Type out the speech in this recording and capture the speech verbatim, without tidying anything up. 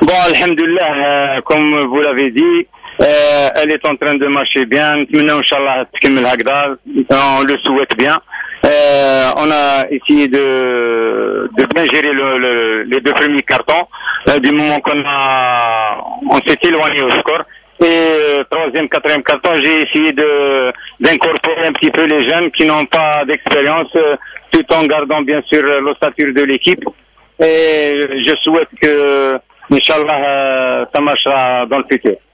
Bon, alhamdoulilah, euh, comme vous l'avez dit, euh, elle est en train de marcher bien. Maintenant, Inch'Allah, on le souhaite bien. Euh, on a essayé de, de bien gérer le, le, les deux premiers cartons, euh, du moment qu'on a, on s'est éloigné au score. Et euh, troisième, quatrième carton, j'ai essayé de d'incorporer un petit peu les jeunes qui n'ont pas d'expérience, euh, tout en gardant bien sûr l'ossature de l'équipe. Et je souhaite que, Inch'Allah, euh, ça marchera dans le futur.